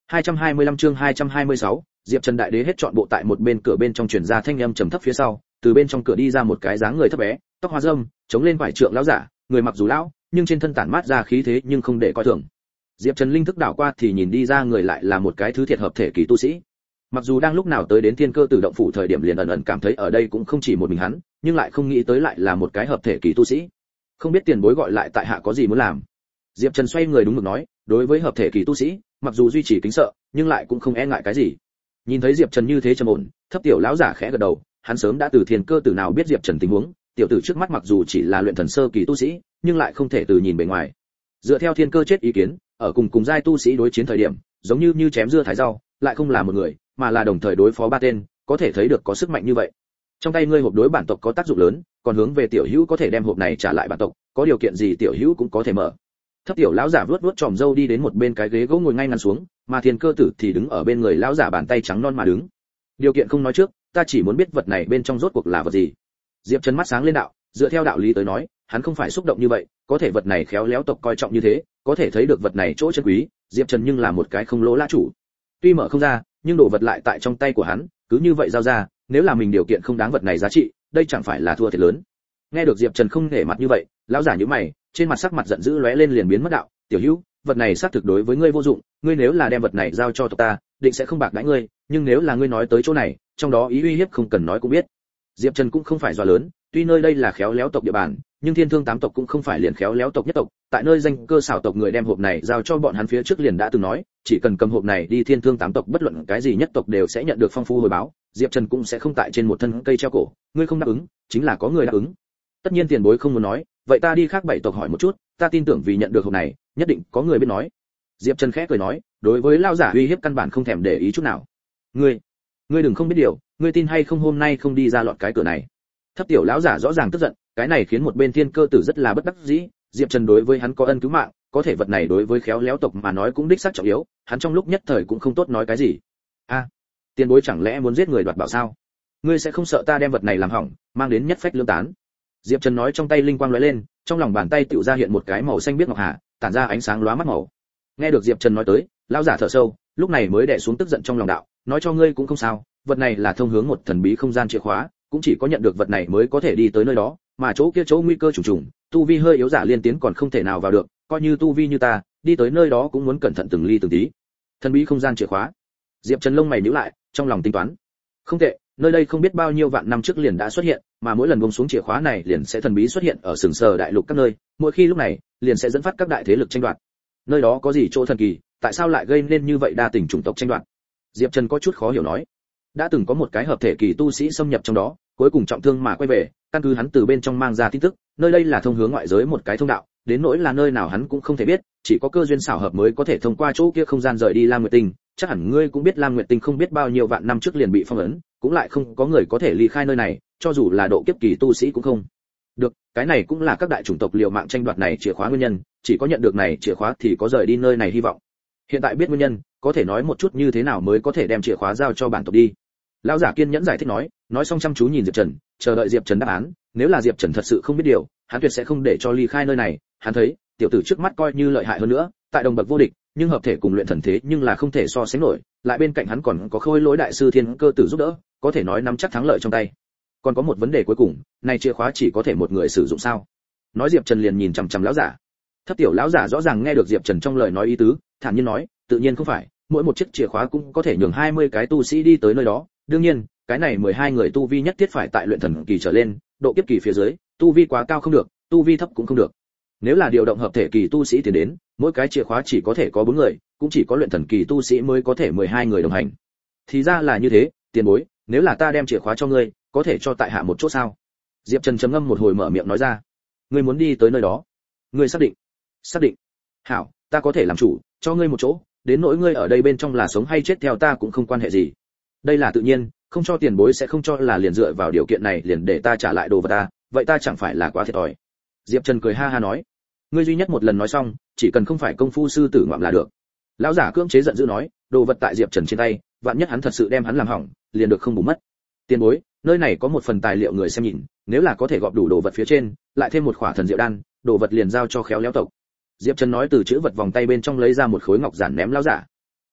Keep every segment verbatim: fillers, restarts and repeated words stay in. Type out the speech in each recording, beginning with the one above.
hai trăm hai mươi lăm chương hai trăm hai mươi sáu, Diệp Trần đại đế hết chọn bộ tại một bên cửa bên trong truyền ra thanh âm trầm thấp phía sau, từ bên trong cửa đi ra một cái dáng người thấp bé, tóc hoa râm, chống lên vải trượng lão giả, người mặc dù lão, nhưng trên thân tản mát ra khí thế nhưng không để coi thường. Diệp Trần linh thức đảo qua thì nhìn đi ra người lại là một cái thứ thiệt hợp thể kỳ tu sĩ. Mặc dù đang lúc nào tới đến Thiên Cơ Tử động phủ thời điểm liền ẩn ẩn cảm thấy ở đây cũng không chỉ một mình hắn, nhưng lại không nghĩ tới lại là một cái hợp thể kỳ tu sĩ. Không biết tiền bối gọi lại tại hạ có gì muốn làm. Diệp Trần xoay người đúng mực nói, đối với hợp thể kỳ tu sĩ, mặc dù duy trì kính sợ, nhưng lại cũng không e ngại cái gì. Nhìn thấy Diệp Trần như thế trầm ổn, thấp tiểu lão giả khẽ gật đầu, hắn sớm đã từ Thiên Cơ Tử nào biết Diệp Trần tình huống, tiểu tử trước mắt mặc dù chỉ là luyện thần sơ kỳ tu sĩ, nhưng lại không thể từ nhìn bề ngoài. Dựa theo Thiên Cơ chết ý kiến, ở cùng cùng giai tu sĩ đối chiến thời điểm, giống như như chém dưa thái rau, lại không là một người, mà là đồng thời đối phó ba tên, có thể thấy được có sức mạnh như vậy. Trong tay ngươi hộp đối bản tộc có tác dụng lớn, còn hướng về tiểu hữu có thể đem hộp này trả lại bản tộc, có điều kiện gì tiểu hữu cũng có thể mở. Thấp tiểu lão giả vuốt vuốt tròm râu đi đến một bên cái ghế gỗ ngồi ngay ngắn xuống, mà Thiên Cơ Tử thì đứng ở bên người lão giả bàn tay trắng non mà đứng. Điều kiện không nói trước, ta chỉ muốn biết vật này bên trong rốt cuộc là vật gì. Diệp Trần mắt sáng lên đạo, dựa theo đạo lý tới nói, hắn không phải xúc động như vậy, có thể vật này khéo léo tộc coi trọng như thế, có thể thấy được vật này chỗ chân quý, Diệp Trần nhưng là một cái không lỗ lã chủ. Tuy mở không ra, nhưng đồ vật lại tại trong tay của hắn, cứ như vậy giao ra, nếu là mình điều kiện không đáng vật này giá trị, đây chẳng phải là thua thiệt lớn. Nghe được Diệp Trần không nể mặt như vậy, lão giả nhíu mày, trên mặt sắc mặt giận dữ lóe lên liền biến mất đạo, tiểu hữu, vật này xác thực đối với ngươi vô dụng, ngươi nếu là đem vật này giao cho tộc ta, định sẽ không bạc đãi ngươi, nhưng nếu là ngươi nói tới chỗ này, trong đó ý uy hiếp không cần nói cũng biết. Diệp Trần cũng không phải dọa lớn, tuy nơi đây là khéo léo tộc địa bàn, nhưng Thiên Thương tám tộc cũng không phải liền khéo léo tộc nhất tộc, tại nơi danh cơ xảo tộc người đem hộp này giao cho bọn hắn phía trước liền đã từng nói, chỉ cần cầm hộp này đi Thiên Thương tám tộc bất luận cái gì nhất tộc đều sẽ nhận được phong phú hồi báo, Diệp Trần cũng sẽ không tại trên một thân cây treo cổ, ngươi không đáp ứng, chính là có người đáp ứng. Tất nhiên tiền bối không muốn nói, vậy ta đi khác bảy tộc hỏi một chút, ta tin tưởng vì nhận được hộp này, nhất định có người biết nói. Diệp Trần khẽ cười nói, đối với lão giả uy hiếp căn bản không thèm để ý chút nào. Ngươi, ngươi đừng không biết điều, ngươi tin hay không hôm nay không đi ra lọt cái cửa này. Thấp tiểu lão giả rõ ràng tức giận, cái này khiến một bên Thiên Cơ Tử rất là bất đắc dĩ, Diệp Trần đối với hắn có ân cứu mạng, có thể vật này đối với khéo léo tộc mà nói cũng đích xác trọng yếu, hắn trong lúc nhất thời cũng không tốt nói cái gì. A, à, tiền bối chẳng lẽ muốn giết người đoạt bảo sao? Ngươi sẽ không sợ ta đem vật này làm hỏng, mang đến nhất phách lương tán. Diệp Trần nói trong tay linh quang lóe lên, trong lòng bàn tay tựu ra hiện một cái màu xanh biếc ngọc hà, tản ra ánh sáng lóa mắt màu. Nghe được Diệp Trần nói tới, lão giả thở sâu, lúc này mới đè xuống tức giận trong lòng đạo, nói cho ngươi cũng không sao, vật này là thông hướng một thần bí không gian chìa khóa, cũng chỉ có nhận được vật này mới có thể đi tới nơi đó, mà chỗ kia chỗ nguy cơ trùng trùng, tu vi hơi yếu giả liên tiến còn không thể nào vào được, coi như tu vi như ta, đi tới nơi đó cũng muốn cẩn thận từng ly từng tí. Thần bí không gian chìa khóa. Diệp Trần lông mày nhíu lại, trong lòng tính toán. Không tệ, nơi đây không biết bao nhiêu vạn năm trước liền đã xuất hiện, mà mỗi lần buông xuống chìa khóa này liền sẽ thần bí xuất hiện ở sừng sờ đại lục các nơi, mỗi khi lúc này, liền sẽ dẫn phát các đại thế lực tranh đoạt. Nơi đó có gì chỗ thần kỳ, tại sao lại gây nên như vậy đa tình chủng tộc tranh đoạt? Diệp Trần có chút khó hiểu nói. Đã từng có một cái hợp thể kỳ tu sĩ xâm nhập trong đó, cuối cùng trọng thương mà quay về, căn cứ hắn từ bên trong mang ra tin tức, nơi đây là thông hướng ngoại giới một cái thông đạo, đến nỗi là nơi nào hắn cũng không thể biết, chỉ có cơ duyên xảo hợp mới có thể thông qua chỗ kia không gian rời đi Lam Nguyệt Tinh, chắc hẳn ngươi cũng biết Lam Nguyệt Tinh không biết bao nhiêu vạn năm trước liền bị phong ấn, cũng lại không có người có thể ly khai nơi này, cho dù là độ kiếp kỳ tu sĩ cũng không. Được, cái này cũng là các đại chủng tộc liều mạng tranh đoạt này chìa khóa nguyên nhân, chỉ có nhận được này chìa khóa thì có rời đi nơi này hy vọng. Hiện tại biết nguyên nhân, có thể nói một chút như thế nào mới có thể đem chìa khóa giao cho bản tộc đi. Lão giả kiên nhẫn giải thích nói, nói xong chăm chú nhìn Diệp Trần, chờ đợi Diệp Trần đáp án, nếu là Diệp Trần thật sự không biết điều, hắn tuyệt sẽ không để cho ly khai nơi này, hắn thấy, tiểu tử trước mắt coi như lợi hại hơn nữa, tại đồng bậc vô địch, nhưng hợp thể cùng luyện thần thế nhưng là không thể so sánh nổi, lại bên cạnh hắn còn có Khôi Lỗi đại sư Thiên Cơ Tử giúp đỡ, có thể nói nắm chắc thắng lợi trong tay. Còn có một vấn đề cuối cùng, này chìa khóa chỉ có thể một người sử dụng sao? Nói Diệp Trần liền nhìn chằm chằm lão giả. Thấp tiểu lão giả rõ ràng nghe được Diệp Trần trong lời nói ý tứ, thản nhiên nói, tự nhiên không phải, mỗi một chiếc chìa khóa cũng có thể nhường hai mươi cái tu sĩ đi tới nơi đó, đương nhiên, cái này mười hai người tu vi nhất thiết phải tại luyện thần kỳ trở lên, độ kiếp kỳ phía dưới, tu vi quá cao không được, tu vi thấp cũng không được. Nếu là điều động hợp thể kỳ tu sĩ tiến đến, mỗi cái chìa khóa chỉ có thể có bốn người, cũng chỉ có luyện thần kỳ tu sĩ mới có thể mười hai người đồng hành. Thì ra là như thế, tiền bối, nếu là ta đem chìa khóa cho ngươi, có thể cho tại hạ một chỗ sao? Diệp Trần trầm ngâm một hồi mở miệng nói ra. Ngươi muốn đi tới nơi đó? Ngươi xác định? Xác định. Hảo, ta có thể làm chủ, cho ngươi một chỗ, đến nỗi ngươi ở đây bên trong là sống hay chết theo ta cũng không quan hệ gì. Đây là tự nhiên, không cho tiền bối sẽ không cho là liền dựa vào điều kiện này liền để ta trả lại đồ vật ta, vậy ta chẳng phải là quá thiệt thòi. Diệp Trần cười ha ha nói, ngươi duy nhất một lần nói xong, chỉ cần không phải công phu sư tử ngoạm là được. Lão giả cưỡng chế giận dữ nói, đồ vật tại Diệp Trần trên tay, vạn nhất hắn thật sự đem hắn làm hỏng, liền được không bù mất. Tiền bối, nơi này có một phần tài liệu người xem nhìn, nếu là có thể gọp đủ đồ vật phía trên, lại thêm một khỏa thần diệu đan, đồ vật liền giao cho khéo léo tộc. Diệp Trần nói từ chữ vật vòng tay bên trong lấy ra một khối ngọc giản ném lão giả.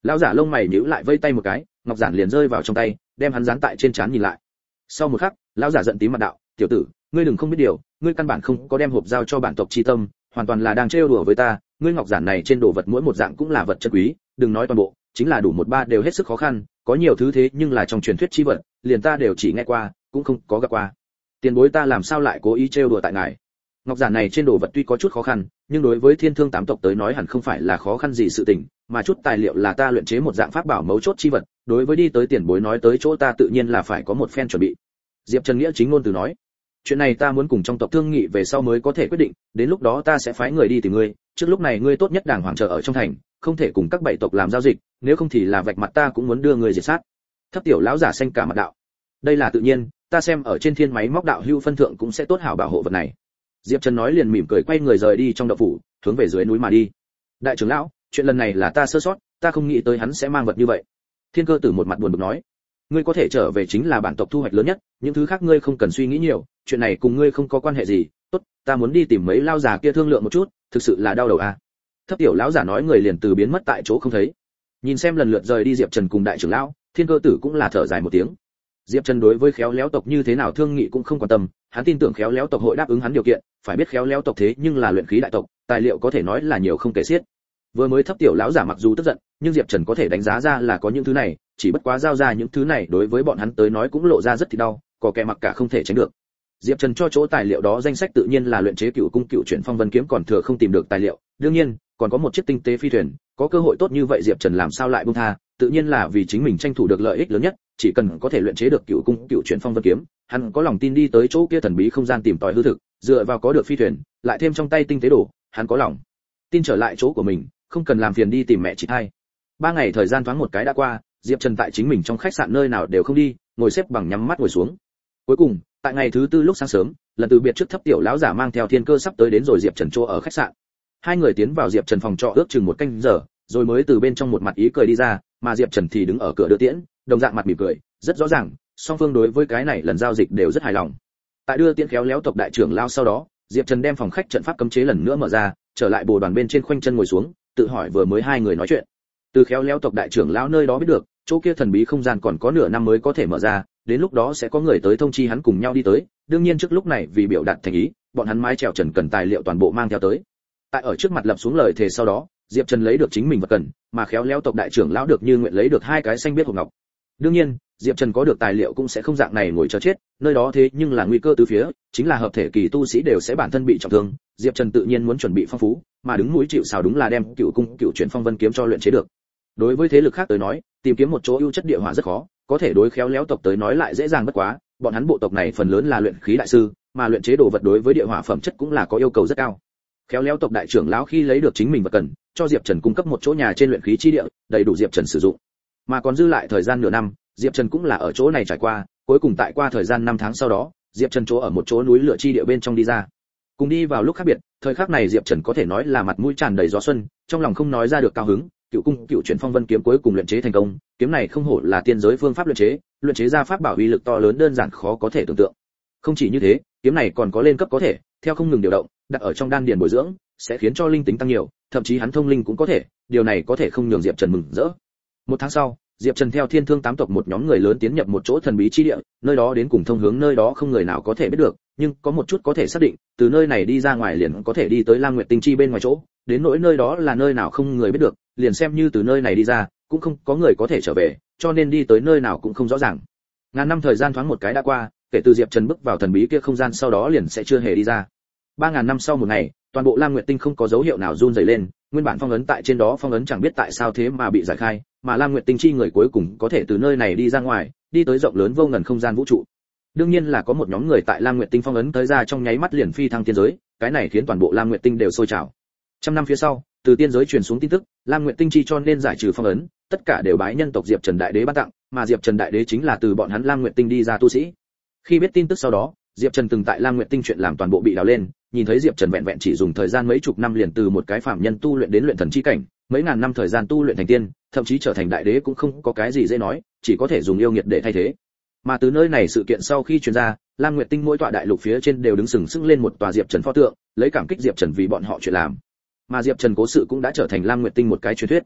Lão giả lông mày nhíu lại vây tay một cái, ngọc giản liền rơi vào trong tay, đem hắn dán tại trên trán nhìn lại. Sau một khắc, lão giả giận tím mặt đạo, tiểu tử, ngươi đừng không biết điều, ngươi căn bản không có đem hộp giao cho bản tộc chi tâm, hoàn toàn là đang trêu đùa với ta, ngươi ngọc giản này trên đồ vật mỗi một dạng cũng là vật chân quý, đừng nói toàn bộ, chính là đủ một ba đều hết sức khó khăn, có nhiều thứ thế nhưng là trong truyền thuyết chi vật, liền ta đều chỉ nghe qua, cũng không có gặp qua. Tiền bối ta làm sao lại cố ý trêu đùa tại ngài? Ngọc giản này trên đồ vật tuy có chút khó khăn, nhưng đối với Thiên Thương tám tộc tới nói hẳn không phải là khó khăn gì sự tình, mà chút tài liệu là ta luyện chế một dạng pháp bảo mấu chốt chi vật, đối với đi tới tiền bối nói tới chỗ ta tự nhiên là phải có một phen chuẩn bị. Diệp Trần nghĩa chính ngôn từ nói, chuyện này ta muốn cùng trong tộc thương nghị về sau mới có thể quyết định, đến lúc đó ta sẽ phái người đi tìm ngươi, trước lúc này ngươi tốt nhất đàng hoàng chờ ở trong thành, không thể cùng các bảy tộc làm giao dịch, nếu không thì là vạch mặt ta cũng muốn đưa ngươi diệt sát. Thấp tiểu lão giả xanh cả mặt đạo, đây là tự nhiên, ta xem ở trên thiên máy móc đạo hưu phân thượng cũng sẽ tốt hảo bảo hộ vật này. Diệp Trần nói liền mỉm cười quay người rời đi trong động phủ, hướng về dưới núi mà đi. Đại trưởng lão, chuyện lần này là ta sơ sót, ta không nghĩ tới hắn sẽ mang vật như vậy. Thiên Cơ Tử một mặt buồn bực nói, ngươi có thể trở về chính là bản tộc thu hoạch lớn nhất, những thứ khác ngươi không cần suy nghĩ nhiều, chuyện này cùng ngươi không có quan hệ gì. Tốt, ta muốn đi tìm mấy lao già kia thương lượng một chút, thực sự là đau đầu à. Thấp tiểu lão giả nói người liền từ biến mất tại chỗ không thấy. Nhìn xem lần lượt rời đi Diệp Trần cùng đại trưởng lão, Thiên Cơ Tử cũng là thở dài một tiếng. Diệp Trần đối với khéo léo tộc như thế nào thương nghị cũng không quan tâm, hắn tin tưởng khéo léo tộc hội đáp ứng hắn điều kiện, phải biết khéo léo tộc thế nhưng là luyện khí đại tộc, tài liệu có thể nói là nhiều không kể xiết. Vừa mới thấp tiểu lão giả mặc dù tức giận, nhưng Diệp Trần có thể đánh giá ra là có những thứ này, chỉ bất quá giao ra những thứ này đối với bọn hắn tới nói cũng lộ ra rất thì đau, có kẻ mặc cả không thể tránh được. Diệp Trần cho chỗ tài liệu đó danh sách tự nhiên là luyện chế cựu cung cựu chuyển phong vân kiếm còn thừa không tìm được tài liệu, đương nhiên, còn có một chiếc tinh tế phi thuyền, có cơ hội tốt như vậy Diệp Trần làm sao lại buông tha, tự nhiên là vì chính mình tranh thủ được lợi ích lớn nhất, chỉ cần có thể luyện chế được cựu cung cựu chuyển phong vân kiếm, hắn có lòng tin đi tới chỗ kia thần bí không gian tìm tòi hư thực, dựa vào có được phi thuyền, lại thêm trong tay tinh tế đồ, hắn có lòng tin trở lại chỗ của mình, không cần làm phiền đi tìm mẹ chị hai. Ba ngày thời gian thoáng một cái đã qua, Diệp Trần tại chính mình trong khách sạn nơi nào đều không đi, ngồi xếp bằng nhắm mắt ngồi xuống. Cuối cùng, tại ngày thứ tư lúc sáng sớm, lần từ biệt trước thấp tiểu lão giả mang theo Thiên Cơ sắp tới đến rồi Diệp Trần chỗ ở khách sạn. Hai người tiến vào Diệp Trần phòng trọ ước chừng một canh giờ, rồi mới từ bên trong một mặt ý cười đi ra, mà Diệp Trần thì đứng ở cửa đưa tiễn, đồng dạng mặt mỉm cười, rất rõ ràng, song phương đối với cái này lần giao dịch đều rất hài lòng. Tại đưa tiễn khéo léo tộc đại trưởng lao sau đó, Diệp Trần đem phòng khách trận pháp cấm chế lần nữa mở ra, trở lại bồ đoàn bên trên khoanh chân ngồi xuống, tự hỏi vừa mới hai người nói chuyện. Từ khéo léo tộc đại trưởng lão nơi đó biết được, chỗ kia thần bí không gian còn có nửa năm mới có thể mở ra, đến lúc đó sẽ có người tới thông chi hắn cùng nhau đi tới, đương nhiên trước lúc này vì biểu đạt thành ý, bọn hắn mái chèo Trần cần tài liệu toàn bộ mang theo tới. Tại ở trước mặt lập xuống lời thề sau đó, Diệp Trần lấy được chính mình vật cần, mà khéo léo tộc đại trưởng lão được như nguyện lấy được hai cái xanh biết hộp ngọc. Đương nhiên, Diệp Trần có được tài liệu cũng sẽ không dạng này ngồi chờ chết, nơi đó thế nhưng là nguy cơ từ phía, chính là hợp thể kỳ tu sĩ đều sẽ bản thân bị trọng thương, Diệp Trần tự nhiên muốn chuẩn bị phong phú, mà đứng mũi chịu sào đúng là đem cựu cung cựu chuyển phong vân kiếm cho luyện chế được. Đối với thế lực khác tới nói, tìm kiếm một chỗ ưu chất địa hỏa rất khó, có thể đối khéo léo tộc tới nói lại dễ dàng bất quá, bọn hắn bộ tộc này phần lớn là luyện khí đại sư, mà luyện chế đồ vật đối với địa hỏa phẩm chất cũng là có yêu cầu rất cao. Khéo léo tộc đại trưởng lão khi lấy được chính mình vật cần, cho Diệp Trần cung cấp một chỗ nhà trên luyện khí chi địa, đầy đủ Diệp Trần sử dụng. Mà còn dư lại thời gian nửa năm, Diệp Trần cũng là ở chỗ này trải qua, cuối cùng tại qua thời gian năm tháng sau đó, Diệp Trần chỗ ở một chỗ núi lửa chi địa bên trong đi ra. Cùng đi vào lúc khác biệt, thời khắc này Diệp Trần có thể nói là mặt mũi tràn đầy gió xuân, trong lòng không nói ra được cao hứng, cựu cung cựu chuyển phong vân kiếm cuối cùng luyện chế thành công, kiếm này không hổ là tiên giới phương pháp luyện chế, luyện chế ra pháp bảo uy lực to lớn đơn giản khó có thể tưởng tượng. Không chỉ như thế, kiếm này còn có lên cấp có thể, theo không ngừng điều động, đặt ở trong đan điền bồi dưỡng, sẽ khiến cho linh tính tăng nhiều, thậm chí hắn thông linh cũng có thể, điều này có thể không nhường Diệp Trần mừng rỡ. Một tháng sau, Diệp Trần theo Thiên Thương tám tộc một nhóm người lớn tiến nhập một chỗ thần bí chi địa, nơi đó đến cùng thông hướng nơi đó không người nào có thể biết được, nhưng có một chút có thể xác định, từ nơi này đi ra ngoài liền có thể đi tới Lam Nguyệt Tinh Chi bên ngoài chỗ, đến nỗi nơi đó là nơi nào không người biết được, liền xem như từ nơi này đi ra, cũng không có người có thể trở về, cho nên đi tới nơi nào cũng không rõ ràng. Ngàn năm thời gian thoáng một cái đã qua, kể từ Diệp Trần bước vào thần bí kia không gian sau đó liền sẽ chưa hề đi ra. Ba ngàn năm sau một ngày, toàn bộ Lam Nguyệt Tinh không có dấu hiệu nào run rẩy lên, nguyên bản phong ấn tại trên đó phong ấn chẳng biết tại sao thế mà bị giải khai, mà Lam Nguyệt Tinh Chi người cuối cùng có thể từ nơi này đi ra ngoài, đi tới rộng lớn vô ngần không gian vũ trụ. Đương nhiên là có một nhóm người tại Lam Nguyệt Tinh phong ấn tới ra trong nháy mắt liền phi thăng tiên giới, cái này khiến toàn bộ Lam Nguyệt Tinh đều sôi trào. Trăm năm phía sau, từ tiên giới truyền xuống tin tức, Lam Nguyệt Tinh Chi cho nên giải trừ phong ấn, tất cả đều bái nhân tộc Diệp Trần Đại Đế ban tặng, mà Diệp Trần Đại Đế chính là từ bọn hắn Lam Nguyệt Tinh đi ra tu sĩ. Khi biết tin tức sau đó, Diệp Trần từng tại Lam Nguyệt Tinh chuyện làm toàn bộ bị đào lên, nhìn thấy Diệp Trần vẹn vẹn chỉ dùng thời gian mấy chục năm liền từ một cái phàm nhân tu luyện đến luyện thần chi cảnh, mấy ngàn năm thời gian tu luyện thành tiên, thậm chí trở thành đại đế cũng không có cái gì dễ nói, chỉ có thể dùng yêu nghiệt để thay thế. Mà từ nơi này sự kiện sau khi truyền ra, Lam Nguyệt Tinh mỗi tọa đại lục phía trên đều đứng sừng sững lên một tòa Diệp Trần pho tượng, lấy cảm kích Diệp Trần vì bọn họ chuyện làm. Mà Diệp Trần cố sự cũng đã trở thành Lam Nguyệt Tinh một cái truyền thuyết.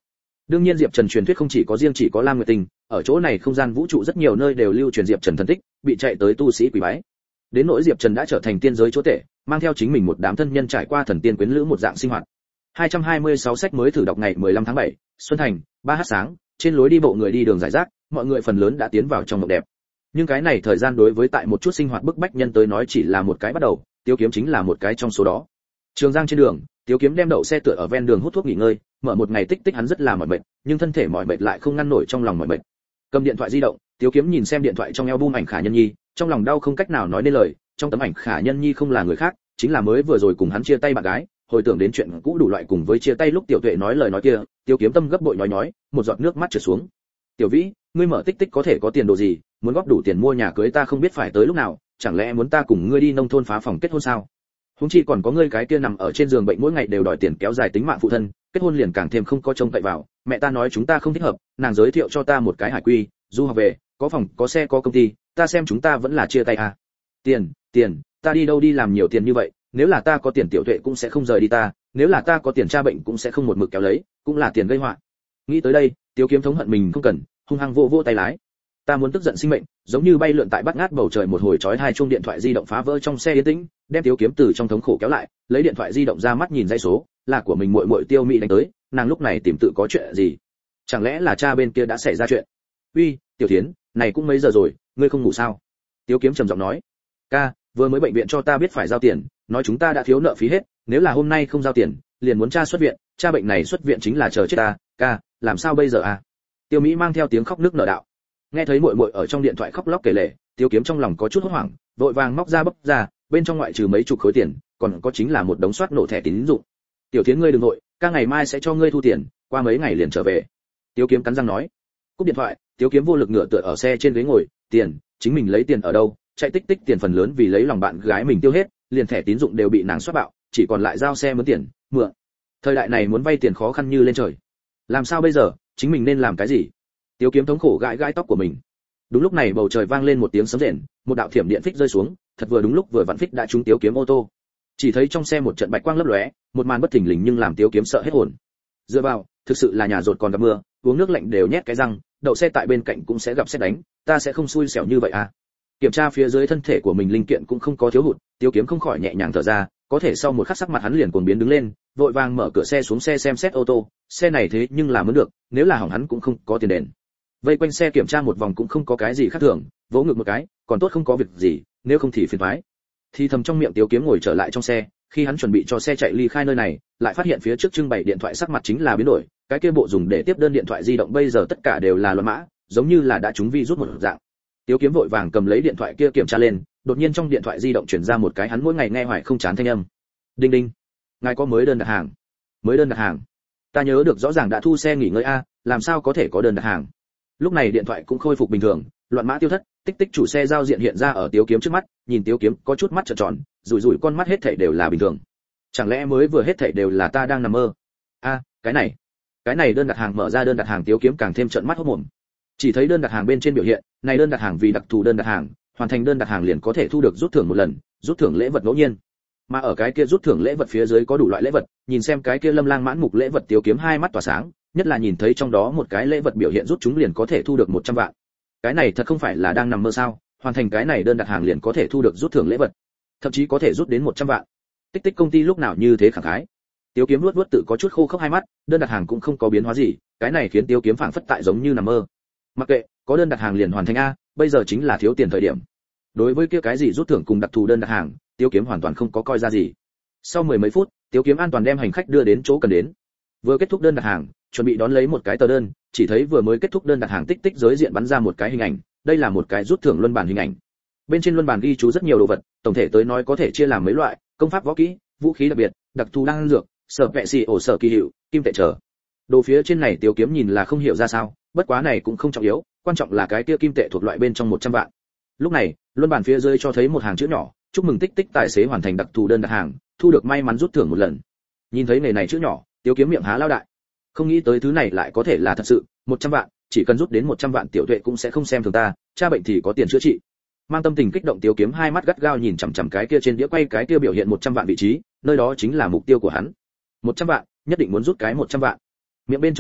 Đương nhiên Diệp Trần truyền thuyết không chỉ có riêng chỉ có Lam Nguyệt Tình, ở chỗ này không gian vũ trụ rất nhiều nơi đều lưu truyền Diệp Trần thần tích, bị chạy tới tu sĩ quỳ bái. Đến nỗi Diệp Trần đã trở thành tiên giới chúa tể, mang theo chính mình một đám thân nhân trải qua thần tiên quyến lữ một dạng sinh hoạt. hai trăm hai mươi sáu sách mới thử đọc ngày mười lăm tháng bảy, Xuân Thành, ba h sáng, trên lối đi bộ người đi đường rải rác, mọi người phần lớn đã tiến vào trong mộng đẹp. Nhưng cái này thời gian đối với tại một chút sinh hoạt bức bách nhân tới nói chỉ là một cái bắt đầu, Tiêu Kiếm chính là một cái trong số đó. Trường Giang trên đường, Tiêu Kiếm đem đậu xe tựa ở ven đường hút thuốc nghỉ ngơi, mở một ngày tích tích hắn rất là mỏi mệt, nhưng thân thể mỏi mệt lại không ngăn nổi trong lòng mỏi mệt. Cầm điện thoại di động, Tiêu Kiếm nhìn xem điện thoại trong album ảnh Khả Nhân Nhi, trong lòng đau không cách nào nói nên lời, trong tấm ảnh Khả Nhân Nhi không là người khác, chính là mới vừa rồi cùng hắn chia tay bạn gái, hồi tưởng đến chuyện cũ đủ loại cùng với chia tay lúc Tiểu Tuệ nói lời nói kia, Tiêu Kiếm tâm gấp bội nhói nhói, một giọt nước mắt trượt xuống. Tiểu Vĩ, ngươi mở tích tích có thể có tiền đồ gì, muốn góp đủ tiền mua nhà cưới ta không biết phải tới lúc nào, chẳng lẽ muốn ta cùng ngươi đi nông thôn phá phòng kết hôn sao? Huống chi còn có ngươi cái kia nằm ở trên giường bệnh mỗi ngày đều đòi tiền kéo dài tính mạng phụ thân, kết hôn liền càng thêm không có trông cậy vào, mẹ ta nói chúng ta không thích hợp, nàng giới thiệu cho ta một cái hải quy, du học về, có phòng, có xe, có công ty, ta xem chúng ta vẫn là chia tay à? Tiền, tiền, ta đi đâu đi làm nhiều tiền như vậy, nếu là ta có tiền Tiểu Tuệ cũng sẽ không rời đi ta, nếu là ta có tiền cha bệnh cũng sẽ không một mực kéo lấy, cũng là tiền gây họa. Nghĩ tới đây, Tiêu Kiếm thống hận mình không cần, hung hăng vô vô tay lái. Ta muốn tức giận sinh mệnh, giống như bay lượn tại bắt ngát bầu trời một hồi chói hai chuông điện thoại di động phá vỡ trong xe yên tĩnh, đem Tiêu Kiếm từ trong thống khổ kéo lại, lấy điện thoại di động ra mắt nhìn dãy số, là của mình muội muội Tiêu Mỹ đánh tới, nàng lúc này tìm tự có chuyện gì? Chẳng lẽ là cha bên kia đã xảy ra chuyện? Uy, Tiểu Thiến, này cũng mấy giờ rồi, ngươi không ngủ sao? Tiêu Kiếm trầm giọng nói. Ca, vừa mới bệnh viện cho ta biết phải giao tiền, nói chúng ta đã thiếu nợ phí hết, nếu là hôm nay không giao tiền, liền muốn cha xuất viện, cha bệnh này xuất viện chính là chờ chết ta, ca, làm sao bây giờ à? Tiêu Mỹ mang theo tiếng khóc nức nở đạo. Nghe thấy muội muội ở trong điện thoại khóc lóc kể lể, Tiêu Kiếm trong lòng có chút hốt hoảng, vội vàng móc ra bốc ra, bên trong ngoại trừ mấy chục khối tiền, còn có chính là một đống soát nổ thẻ tín dụng. Tiểu Thiến ngươi đừng nội, ca ngày mai sẽ cho ngươi thu tiền, qua mấy ngày liền trở về. Tiêu Kiếm cắn răng nói. Cúp điện thoại, Tiêu Kiếm vô lực ngửa tựa ở xe trên ghế ngồi, tiền, chính mình lấy tiền ở đâu, chạy tích tích tiền phần lớn vì lấy lòng bạn gái mình tiêu hết, liền thẻ tín dụng đều bị nàng soát bạo, chỉ còn lại giao xe mướn tiền, mượn. Thời đại này muốn vay tiền khó khăn như lên trời. Làm sao bây giờ, chính mình nên làm cái gì? Tiêu Kiếm thống khổ gãi gãi tóc của mình. Đúng lúc này bầu trời vang lên một tiếng sấm rền, một đạo thiểm điện phích rơi xuống, thật vừa đúng lúc vừa vặn phích đã trúng Tiêu Kiếm ô tô. Chỉ thấy trong xe một trận bạch quang lấp lóe, một màn bất thình lình nhưng làm Tiêu Kiếm sợ hết hồn. Dựa vào, thực sự là nhà rột còn gặp mưa, uống nước lạnh đều nhét cái răng, đậu xe tại bên cạnh cũng sẽ gặp sét đánh, ta sẽ không xui xẻo như vậy à? Kiểm tra phía dưới thân thể của mình linh kiện cũng không có thiếu hụt, Tiêu Kiếm không khỏi nhẹ nhàng thở ra, có thể sau một khắc sắc mặt hắn liền cuồng biến đứng lên, vội vàng mở cửa xe xuống xe xem xét ô tô, xe này thế nhưng là muốn được, nếu là hỏng hắn cũng không có tiền đền. Vây quanh xe kiểm tra một vòng cũng không có cái gì khác thường, vỗ ngực một cái, còn tốt không có việc gì, nếu không thì phiền toái. Thì thầm trong miệng Tiêu Kiếm ngồi trở lại trong xe, khi hắn chuẩn bị cho xe chạy ly khai nơi này, lại phát hiện phía trước trưng bày điện thoại sắc mặt chính là biến đổi, cái kia bộ dùng để tiếp đơn điện thoại di động bây giờ tất cả đều là loạn mã, giống như là đã trúng virus một dạng. Tiêu Kiếm vội vàng cầm lấy điện thoại kia kiểm tra lên, đột nhiên trong điện thoại di động truyền ra một cái hắn mỗi ngày nghe hoài không chán thanh âm. Đinh đinh, ngài có mới đơn đặt hàng. Mới đơn đặt hàng? Ta nhớ được rõ ràng đã thu xe nghỉ ngơi a, làm sao có thể có đơn đặt hàng? Lúc này điện thoại cũng khôi phục bình thường, loạn mã tiêu thất, tích tích chủ xe giao diện hiện ra ở Tiêu Kiếm trước mắt, nhìn Tiêu Kiếm có chút mắt trợn tròn, rủi rủi con mắt hết thảy đều là bình thường. Chẳng lẽ mới vừa hết thảy đều là ta đang nằm mơ? A, cái này, cái này đơn đặt hàng mở ra đơn đặt hàng Tiêu Kiếm càng thêm trợn mắt hốt mồm. Chỉ thấy đơn đặt hàng bên trên biểu hiện, này đơn đặt hàng vì đặc thù đơn đặt hàng, hoàn thành đơn đặt hàng liền có thể thu được rút thưởng một lần, rút thưởng lễ vật ngẫu nhiên. Mà ở cái kia rút thưởng lễ vật phía dưới có đủ loại lễ vật, nhìn xem cái kia lâm lang mãn mục lễ vật Tiêu Kiếm hai mắt tỏa sáng, nhất là nhìn thấy trong đó một cái lễ vật biểu hiện rút chúng liền có thể thu được một trăm vạn. Cái này thật không phải là đang nằm mơ sao? Hoàn thành cái này đơn đặt hàng liền có thể thu được rút thưởng lễ vật, thậm chí có thể rút đến một trăm vạn. Tích tích công ty lúc nào như thế khẳng khái. Tiêu Kiếm luốt luốt tự có chút khô khốc hai mắt, đơn đặt hàng cũng không có biến hóa gì, cái này khiến Tiêu Kiếm phảng phất tại giống như nằm mơ. Mặc kệ, có đơn đặt hàng liền hoàn thành a, bây giờ chính là thiếu tiền thời điểm. Đối với kia cái gì rút thưởng cùng đặc thù đơn đặt hàng, Tiêu Kiếm hoàn toàn không có coi ra gì. Sau mười mấy phút, Tiêu Kiếm an toàn đem hành khách đưa đến chỗ cần đến. Vừa kết thúc đơn đặt hàng, chuẩn bị đón lấy một cái tờ đơn, chỉ thấy vừa mới kết thúc đơn đặt hàng tích tích giới diện bắn ra một cái hình ảnh, đây là một cái rút thưởng luân bản hình ảnh. Bên trên luân bản ghi chú rất nhiều đồ vật, tổng thể tới nói có thể chia làm mấy loại, công pháp võ kỹ, vũ khí đặc biệt, đặc thù đan dược, sở vệ xì ổ sở kỳ hiệu, kim tệ trở. Đồ phía trên này Tiêu Kiếm nhìn là không hiểu ra sao, bất quá này cũng không trọng yếu, quan trọng là cái kia kim tệ thuộc loại bên trong một trăm vạn. Lúc này, luân bản phía dưới cho thấy một hàng chữ nhỏ, chúc mừng tích tích tài xế hoàn thành đặc thù đơn đặt hàng, thu được may mắn rút thưởng một lần. Nhìn thấy này này chữ nhỏ, Tiêu Kiếm miệng há lao đại. Không nghĩ tới thứ này lại có thể là thật sự, một trăm vạn, chỉ cần rút đến một trăm vạn Tiểu Tuệ cũng sẽ không xem thường ta, cha bệnh thì có tiền chữa trị. Mang tâm tình kích động Tiêu Kiếm hai mắt gắt gao nhìn chằm chằm cái kia trên đĩa quay cái kia biểu hiện một trăm vạn vị trí, nơi đó chính là mục tiêu của hắn. một trăm vạn, nhất định muốn rút cái một trăm vạn. Miệng bên trong nói,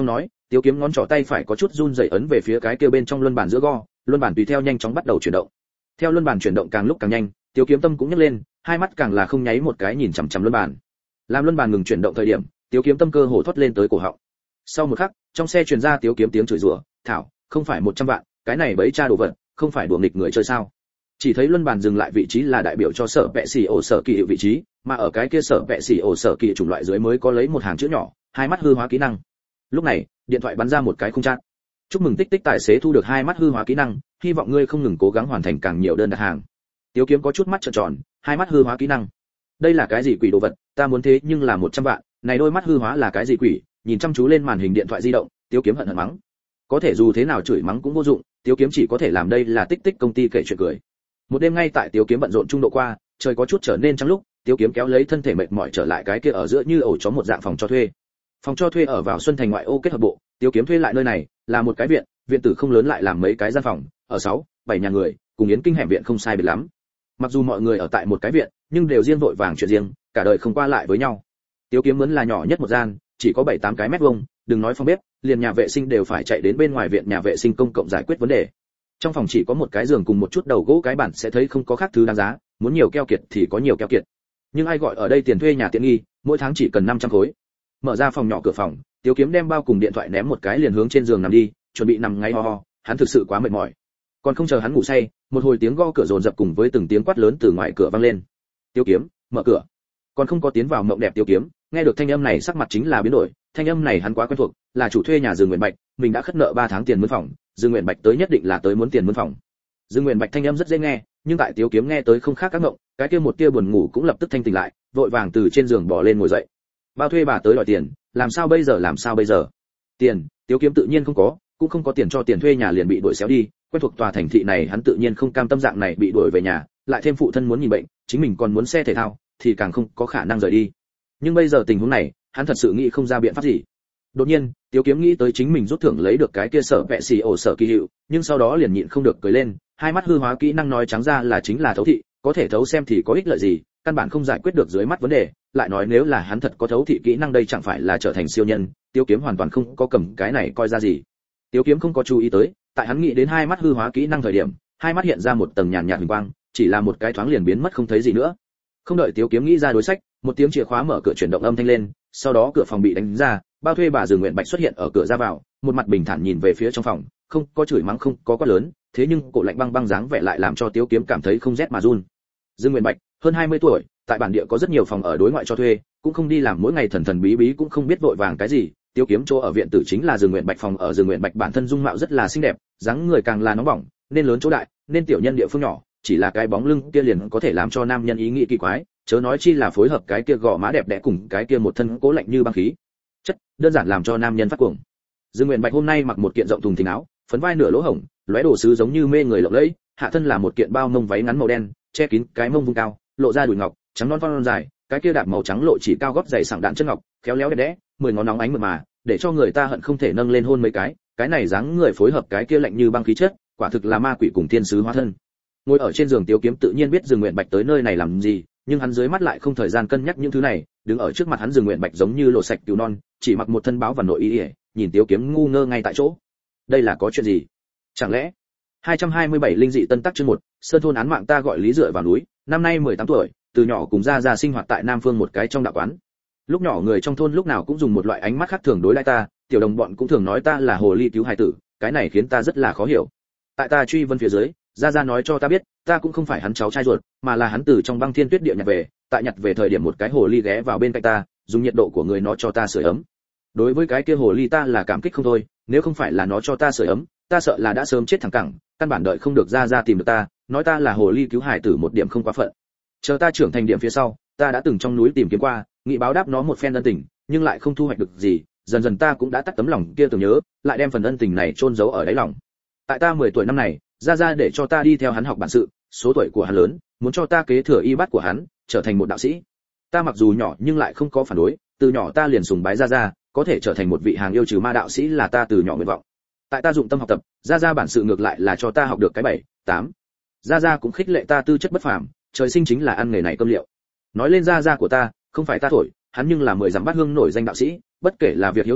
Tiếu Kiếm ngón trỏ tay phải có chút run rẩy ấn về phía cái kia bên trong luân bàn giữa go, luân bàn tùy theo nhanh chóng bắt đầu chuyển động. Theo luân bàn chuyển động càng lúc càng nhanh, Tiếu Kiếm tâm cũng nhấc lên, hai mắt càng là không nháy một cái nhìn chằm chằm luân bàn. Làm luân bàn ngừng chuyển động thời điểm, Tiếu Kiếm tâm cơ hồ thoát lên tới cổ họng. Sau một khắc, trong xe truyền ra Tiếu Kiếm tiếng chửi rủa, "Thảo, không phải một trăm vạn, cái này bấy cha đồ vật, không phải đùa nghịch người chơi sao?" Chỉ thấy luân bàn dừng lại vị trí là đại biểu cho sở vệ sĩ ổ sở kỳ hiệu vị trí, mà ở cái kia sở vệ sĩ ổ sở kỳ chủng loại dưới mới có lấy một hàng chữ nhỏ, hai mắt hư hóa kỹ năng. Lúc này, điện thoại bắn ra một cái khung chat. "Chúc mừng tích tích tài xế thu được hai mắt hư hóa kỹ năng, hy vọng ngươi không ngừng cố gắng hoàn thành càng nhiều đơn đặt hàng." Tiếu Kiếm có chút mắt trợn tròn, hai mắt hư hóa kỹ năng. Đây là cái gì quỷ đồ vật, ta muốn thế nhưng là một trăm vạn, này đôi mắt hư hóa là cái gì quỷ? Nhìn chăm chú lên màn hình điện thoại di động, Tiếu Kiếm hận hận mắng. Có thể dù thế nào chửi mắng cũng vô dụng, Tiếu Kiếm chỉ có thể làm đây là tích tích công ty kể chuyện cười. Một đêm ngay tại Tiếu Kiếm bận rộn trung độ qua, trời có chút trở nên trắng lúc, Tiếu Kiếm kéo lấy thân thể mệt mỏi trở lại cái kia ở giữa như ổ chó một dạng phòng cho thuê. Phòng cho thuê ở vào Xuân Thành ngoại ô kết hợp bộ, Tiếu Kiếm thuê lại nơi này, là một cái viện, viện tử không lớn lại làm mấy cái gian phòng, ở sáu, bảy nhà người, cùng Yến Kinh hẻm viện không sai biệt lắm. Mặc dù mọi người ở tại một cái viện, nhưng đều riêng vội vàng chuyện riêng, cả đời không qua lại với nhau. Tiếu Kiếm mướn là nhỏ nhất một gian, chỉ có bảy tám cái mét vuông, đừng nói phòng bếp, liền nhà vệ sinh đều phải chạy đến bên ngoài viện nhà vệ sinh công cộng giải quyết vấn đề. Trong phòng chỉ có một cái giường cùng một chút đầu gỗ cái bản sẽ thấy không có khác thứ đáng giá, muốn nhiều keo kiệt thì có nhiều keo kiệt. Nhưng ai gọi ở đây tiền thuê nhà tiện nghi, mỗi tháng chỉ cần năm trăm khối. Mở ra phòng nhỏ cửa phòng, Tiếu Kiếm đem bao cùng điện thoại ném một cái liền hướng trên giường nằm đi, chuẩn bị nằm ngay ho ho, hắn thực sự quá mệt mỏi. Còn không chờ hắn ngủ say, một hồi tiếng gõ cửa dồn dập cùng với từng tiếng quát lớn từ ngoài cửa vang lên. "Tiếu Kiếm, mở cửa." Còn không có tiến vào mộng đẹp Tiếu Kiếm, nghe được thanh âm này sắc mặt chính là biến đổi, thanh âm này hắn quá quen thuộc, là chủ thuê nhà Dương Nguyện Bạch, mình đã khất nợ ba tháng tiền mướn phòng, Dương Nguyện Bạch tới nhất định là tới muốn tiền mướn phòng. Dương Nguyện Bạch thanh âm rất dễ nghe, nhưng tại Tiếu Kiếm nghe tới không khác các ngộng, cái kia một tia buồn ngủ cũng lập tức thanh tỉnh lại, vội vàng từ trên giường bò lên ngồi dậy. "Bao thuê bà tới đòi tiền, làm sao bây giờ làm sao bây giờ?" Tiền, Tiếu Kiếm tự nhiên không có, cũng không có tiền cho tiền thuê nhà liền bị đuổi xéo đi, quen thuộc tòa thành thị này hắn tự nhiên không cam tâm dạng này bị đuổi về nhà, lại thêm phụ thân muốn nhìn bệnh, chính mình còn muốn xe thể thao, thì càng không có khả năng rời đi. Nhưng bây giờ tình huống này, hắn thật sự nghĩ không ra biện pháp gì. Đột nhiên, Tiếu Kiếm nghĩ tới chính mình rút thưởng lấy được cái kia sở vệ sĩ ổ sở kỳ hiệu, nhưng sau đó liền nhịn không được cười lên, hai mắt hư hóa kỹ năng nói trắng ra là chính là thấu thị, có thể thấu xem thì có ích lợi gì, căn bản không giải quyết được dưới mắt vấn đề, lại nói nếu là hắn thật có thấu thị kỹ năng đây chẳng phải là trở thành siêu nhân, Tiếu Kiếm hoàn toàn không có cầm cái này coi ra gì. Tiếu Kiếm không có chú ý tới, tại hắn nghĩ đến hai mắt hư hóa kỹ năng thời điểm, hai mắt hiện ra một tầng nhàn nhạt huỳnh quang, chỉ là một cái thoáng liền biến mất không thấy gì nữa. Không đợi Tiếu Kiếm nghĩ ra đối sách, một tiếng chìa khóa mở cửa chuyển động âm thanh lên, sau đó cửa phòng bị đánh ra, bao thuê bà Dương Nguyện Bạch xuất hiện ở cửa ra vào, một mặt bình thản nhìn về phía trong phòng, không có chửi mắng không có quát lớn, thế nhưng cổ lạnh băng băng dáng vẻ lại làm cho Tiếu Kiếm cảm thấy không rét mà run. Dương Nguyện Bạch, hơn hai mươi tuổi, tại bản địa có rất nhiều phòng ở đối ngoại cho thuê, cũng không đi làm mỗi ngày thần thần bí bí cũng không biết vội vàng cái gì. Tiếu Kiếm chỗ ở viện tử chính là Dương Nguyện Bạch phòng ở. Dương Nguyện Bạch bản thân dung mạo rất là xinh đẹp, dáng người càng là nóng bỏng, nên lớn chỗ đại, nên tiểu nhân địa phương nhỏ, chỉ là cái bóng lưng kia liền có thể làm cho nam nhân ý nghĩ kỳ quái, chớ nói chi là phối hợp cái kia gò má đẹp đẽ cùng cái kia một thân cố lạnh như băng khí chất, đơn giản làm cho nam nhân phát cuồng. Dương Nguyện Bạch hôm nay mặc một kiện rộng thùng thình áo, phấn vai nửa lỗ hổng, lóe đồ sứ giống như mê người lộng lẫy, hạ thân là một kiện bao mông váy ngắn màu đen, che kín cái mông vung cao, lộ ra đùi ngọc, trắng non non dài, cái kia đạp màu trắng lộ chỉ cao gót giày sảng đạn chân ngọc, khéo léo đẹp đẽ, mười ngón nóng ánh mượt mà, để cho người ta hận không thể nâng lên hôn mấy cái, cái này dáng người phối hợp cái kia lạnh như băng khí chất, quả thực là ma quỷ cùng thiên sứ hóa thân. Ngồi ở trên giường Tiếu Kiếm tự nhiên biết Dương Nguyện Bạch tới nơi này làm gì, nhưng hắn dưới mắt lại không thời gian cân nhắc những thứ này, đứng ở trước mặt hắn Dương Nguyện Bạch giống như lộ sạch cừu non, chỉ mặc một thân báo và nội y, nhìn Tiếu Kiếm ngu ngơ ngay tại chỗ. Đây là có chuyện gì? Chẳng lẽ hai trăm hai mươi bảy linh dị tân tác chương một, sơn thôn án mạng ta gọi Lý dựa vào núi, năm nay mười tám tuổi, từ nhỏ cùng gia gia sinh hoạt tại Nam Phương một cái trong đạo quán. Lúc nhỏ người trong thôn lúc nào cũng dùng một loại ánh mắt khác thường đối đãi ta, tiểu đồng bọn cũng thường nói ta là hồ ly cứu hài tử, cái này khiến ta rất là khó hiểu. Tại ta truy vấn phía dưới, gia gia nói cho ta biết, ta cũng không phải hắn cháu trai ruột, mà là hắn từ trong băng thiên tuyết địa nhặt về, tại nhặt về thời điểm một cái hồ ly ghé vào bên cạnh ta, dùng nhiệt độ của người nó cho ta sưởi ấm. Đối với cái kia hồ ly ta là cảm kích không thôi, nếu không phải là nó cho ta sưởi ấm, ta sợ là đã sớm chết thẳng cẳng, căn bản đợi không được gia gia tìm được ta, nói ta là hồ ly cứu hài tử một điểm không quá phận. Chờ ta trưởng thành điểm phía sau, ta đã từng trong núi tìm kiếm qua, nghĩ báo đáp nó một phen ân tình, nhưng lại không thu hoạch được gì, dần dần ta cũng đã tắt tấm lòng kia tưởng nhớ, lại đem phần ân tình này chôn giấu ở đáy lòng. Tại ta mười tuổi năm này, gia gia để cho ta đi theo hắn học bản sự, số tuổi của hắn lớn, muốn cho ta kế thừa y bát của hắn, trở thành một đạo sĩ. Ta mặc dù nhỏ nhưng lại không có phản đối, từ nhỏ ta liền sùng bái gia gia, có thể trở thành một vị hàng yêu trừ ma đạo sĩ là ta từ nhỏ nguyện vọng. Tại ta dụng tâm học tập, gia gia bản sự ngược lại là cho ta học được cái bảy, tám. Gia gia cũng khích lệ ta tư chất bất phàm, trời sinh chính là ăn nghề này cơm liệu. Nói lên gia gia của ta, không phải ta thổi, hắn nhưng là mười dặm bát hương nổi danh đạo sĩ, bất kể là việc hiếu hỉ,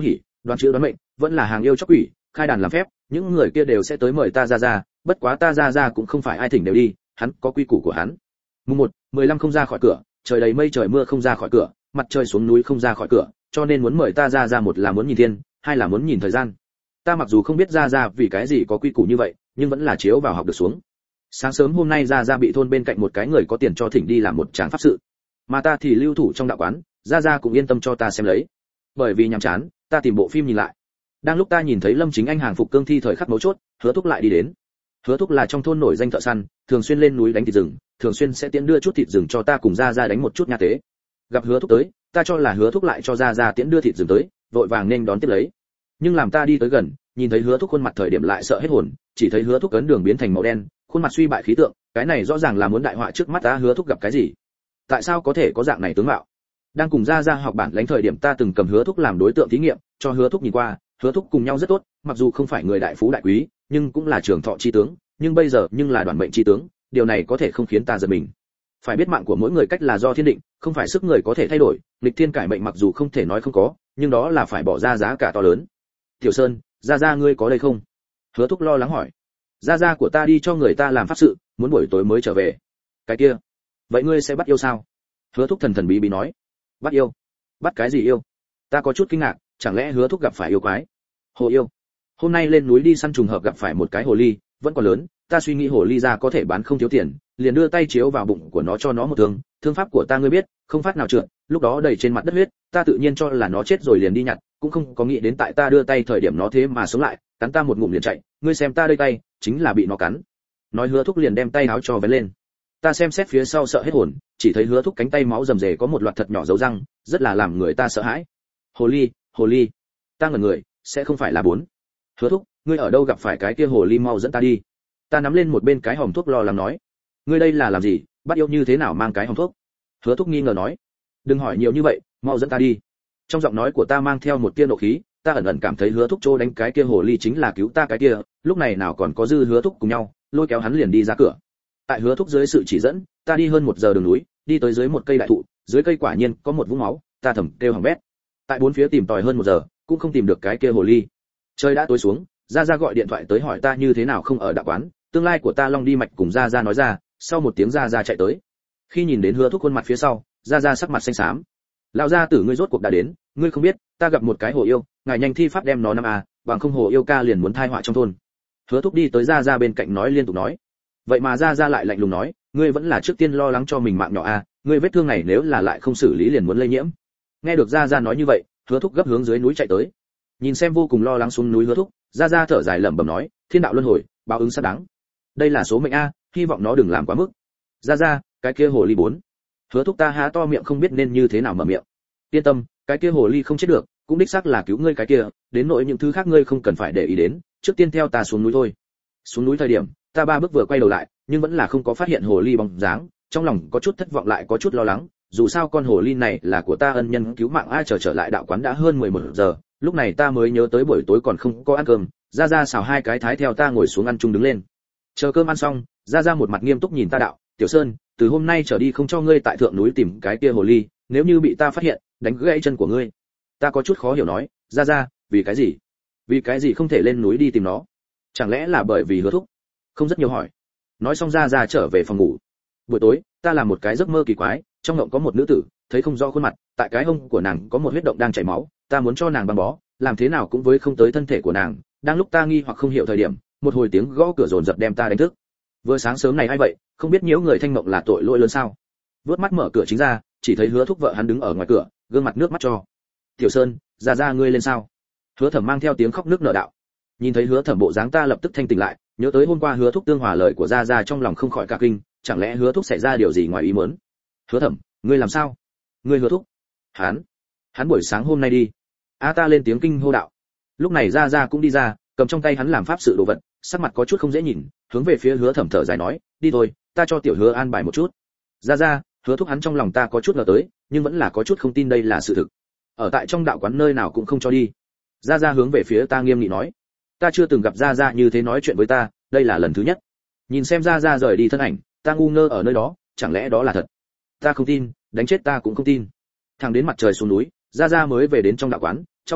Đoán chữ đoán mệnh, vẫn là hàng yêu chóc quỷ, khai đàn làm phép, những người kia đều sẽ tới mời ta ra ra, bất quá ta ra ra cũng không phải ai thỉnh đều đi, hắn có quy củ của hắn. Mùng một, mười lăm không ra khỏi cửa, trời đầy mây trời mưa không ra khỏi cửa, mặt trời xuống núi không ra khỏi cửa, cho nên muốn mời ta ra ra, một là muốn nhìn thiên, hai là muốn nhìn thời gian. Ta mặc dù không biết ra ra vì cái gì có quy củ như vậy, nhưng vẫn là chiếu vào học được xuống. Sáng sớm hôm nay ra ra bị thôn bên cạnh một cái người có tiền cho thỉnh đi làm một tràng pháp sự, mà ta thì lưu thủ trong đạo quán, ra ra cũng yên tâm cho ta xem lấy. Bởi vì nhàm chán, ta tìm bộ phim nhìn lại. Đang lúc ta nhìn thấy Lâm Chính Anh hàng phục cương thi thời khắc mấu chốt, Hứa Thúc lại đi đến. Hứa Thúc là trong thôn nổi danh thợ săn, thường xuyên lên núi đánh thịt rừng, thường xuyên sẽ tiễn đưa chút thịt rừng cho ta cùng ra ra đánh một chút nha tế. Gặp Hứa Thúc tới, ta cho là Hứa Thúc lại cho ra ra tiễn đưa thịt rừng tới, vội vàng nên đón tiếp lấy. Nhưng làm ta đi tới gần, nhìn thấy Hứa Thúc khuôn mặt thời điểm lại sợ hết hồn, chỉ thấy Hứa Thúc ấn đường biến thành màu đen, khuôn mặt suy bại khí tượng, cái này rõ ràng là muốn đại họa trước mắt ta. Hứa Thúc gặp cái gì? Tại sao có thể có dạng này tướng mạo? Đang cùng ra ra học bản lãnh thời điểm ta từng cầm Hứa Thúc làm đối tượng thí nghiệm, cho Hứa Thúc nhìn qua, Hứa Thúc cùng nhau rất tốt, mặc dù không phải người đại phú đại quý, nhưng cũng là trường thọ chi tướng, nhưng bây giờ nhưng là đoàn mệnh chi tướng, điều này có thể không khiến ta giật mình. Phải biết mạng của mỗi người cách là do thiên định, không phải sức người có thể thay đổi, nghịch thiên cải mệnh mặc dù không thể nói không có, nhưng đó là phải bỏ ra giá cả to lớn. Tiểu Sơn, gia gia ngươi có đây không? Hứa Thúc lo lắng hỏi. Gia gia của ta đi cho người ta làm pháp sự, muốn buổi tối mới trở về. Cái kia, vậy ngươi sẽ bắt yêu sao? Hứa Thúc thần thần bí bí nói. Bắt yêu? Bắt cái gì yêu? Ta có chút kinh ngạc, chẳng lẽ Hứa Thúc gặp phải yêu quái? Hồ yêu. Hôm nay lên núi đi săn trùng hợp gặp phải một cái hồ ly, vẫn còn lớn, ta suy nghĩ hồ ly ra có thể bán không thiếu tiền, liền đưa tay chiếu vào bụng của nó cho nó một thương, thương pháp của ta ngươi biết, không phát nào trượt, lúc đó đầy trên mặt đất huyết, ta tự nhiên cho là nó chết rồi liền đi nhặt, cũng không có nghĩ đến tại ta đưa tay thời điểm nó thế mà sống lại, cắn ta một ngụm liền chạy, ngươi xem ta đây tay, chính là bị nó cắn. Nói Hứa Thúc liền đem tay áo cho vén lên. Ta xem xét phía sau sợ hết hồn, chỉ thấy Hứa Thúc cánh tay máu rầm rề có một loạt thật nhỏ dấu răng, rất là làm người ta sợ hãi. Hồ ly, hồ ly. Ta ngẩn người, sẽ không phải là bốn. Hứa Thúc, ngươi ở đâu gặp phải cái kia hồ ly, mau dẫn ta đi. Ta nắm lên một bên cái hòm thuốc lo lắng nói. Ngươi đây là làm gì, bắt yêu như thế nào mang cái hòm thuốc? Hứa Thúc nghi ngờ nói. Đừng hỏi nhiều như vậy, mau dẫn ta đi. Trong giọng nói của ta mang theo một tia nộ khí, ta ẩn ẩn cảm thấy Hứa Thúc trô đánh cái kia hồ ly chính là cứu ta cái kia, lúc này nào còn có dư Hứa Thúc cùng nhau, lôi kéo hắn liền đi ra cửa. Tại Hứa Thúc dưới sự chỉ dẫn, ta đi hơn một giờ đường núi, đi tới dưới một cây đại thụ, dưới cây quả nhiên có một vũng máu, ta thầm kêu hỏng bét. Tại bốn phía tìm tòi hơn một giờ, cũng không tìm được cái kia hồ ly. Trời đã tối xuống, Gia Gia gọi điện thoại tới hỏi ta như thế nào không ở đạo quán, tương lai của ta long đi mạch cùng Gia Gia nói ra, sau một tiếng Gia Gia chạy tới. Khi nhìn đến Hứa Thúc khuôn mặt phía sau, Gia Gia sắc mặt xanh xám. Lão gia tử ngươi rốt cuộc đã đến, ngươi không biết, ta gặp một cái hồ yêu, ngài nhanh thi pháp đem nó năm a, bằng không hồ yêu ca liền muốn thai họa trong thôn. Hứa Thúc đi tới Gia Gia bên cạnh nói liên tục nói. Vậy mà Gia Gia lại lạnh lùng nói, ngươi vẫn là trước tiên lo lắng cho mình mạng nhỏ a, ngươi vết thương này nếu là lại không xử lý liền muốn lây nhiễm. Nghe được Gia Gia nói như vậy, Hứa Thúc gấp hướng dưới núi chạy tới. Nhìn xem vô cùng lo lắng xuống núi Hứa Thúc, Gia Gia thở dài lẩm bẩm nói, thiên đạo luân hồi, báo ứng xác đáng. Đây là số mệnh a, hy vọng nó đừng làm quá mức. Gia Gia, cái kia hồ ly bốn. Hứa Thúc ta há to miệng không biết nên như thế nào mở miệng. Yên tâm, cái kia hồ ly không chết được, cũng đích xác là cứu ngươi cái kia, đến nỗi những thứ khác ngươi không cần phải để ý đến, trước tiên theo ta xuống núi thôi. Xuống núi thời điểm, ta ba bước vừa quay đầu lại, nhưng vẫn là không có phát hiện hồ ly bóng dáng, trong lòng có chút thất vọng lại có chút lo lắng, dù sao con hồ ly này là của ta ân nhân cứu mạng. Ai trở trở lại đạo quán đã hơn mười một giờ, lúc này ta mới nhớ tới buổi tối còn không có ăn cơm. Gia Gia xào hai cái thái theo ta ngồi xuống ăn chung đứng lên. Chờ cơm ăn xong, Gia Gia một mặt nghiêm túc nhìn ta đạo, Tiểu Sơn, từ hôm nay trở đi không cho ngươi tại thượng núi tìm cái kia hồ ly, nếu như bị ta phát hiện, đánh gãy chân của ngươi. Ta có chút khó hiểu nói, Gia Gia, vì cái gì? Vì cái gì không thể lên núi đi tìm nó? Chẳng lẽ là bởi vì Hứa Thúc? Không rất nhiều hỏi. Nói xong Gia Gia trở về phòng ngủ. Buổi tối, ta làm một cái giấc mơ kỳ quái, trong mộng có một nữ tử, thấy không rõ khuôn mặt, tại cái hông của nàng có một huyết động đang chảy máu, ta muốn cho nàng băng bó, làm thế nào cũng với không tới thân thể của nàng. Đang lúc ta nghi hoặc không hiểu thời điểm, một hồi tiếng gõ cửa dồn dập đem ta đánh thức. Vừa sáng sớm này ai vậy, không biết nhiễu người thanh mộng là tội lỗi lớn sao? Vớt mắt mở cửa chính ra, chỉ thấy Hứa Thúc vợ hắn đứng ở ngoài cửa, gương mặt nước mắt cho. Tiểu Sơn, Gia Gia ngươi lên sao? Hứa Thẩm mang theo tiếng khóc nước nở đạo. Nhìn thấy Hứa Thẩm bộ dáng ta lập tức thanh tỉnh lại, nhớ tới hôm qua Hứa Thúc tương hòa lời của Gia Gia trong lòng không khỏi cả kinh, chẳng lẽ Hứa Thúc xảy ra điều gì ngoài ý muốn? Hứa Thẩm, ngươi làm sao? Ngươi Hứa Thúc? Hắn, hắn buổi sáng hôm nay đi. A ta lên tiếng kinh hô đạo. Lúc này Gia Gia cũng đi ra, cầm trong tay hắn làm pháp sự đồ vật, sắc mặt có chút không dễ nhìn, hướng về phía Hứa Thẩm thở dài nói, đi thôi, ta cho tiểu Hứa an bài một chút. Gia Gia, Hứa Thúc hắn trong lòng ta có chút ngờ tới, nhưng vẫn là có chút không tin đây là sự thực. Ở tại trong đạo quán nơi nào cũng không cho đi. Gia Gia hướng về phía ta nghiêm nghị nói, ta chưa từng gặp Gia Gia như thế nói chuyện với ta, đây là lần thứ nhất. Nhìn xem Gia Gia rời đi thân ảnh, ta ngu ngơ ở nơi đó, chẳng lẽ đó là thật? Ta không tin, đánh chết ta cũng không tin. Thẳng đến mặt trời xuống núi, Gia Gia mới về đến trong đạo quán, trong mày,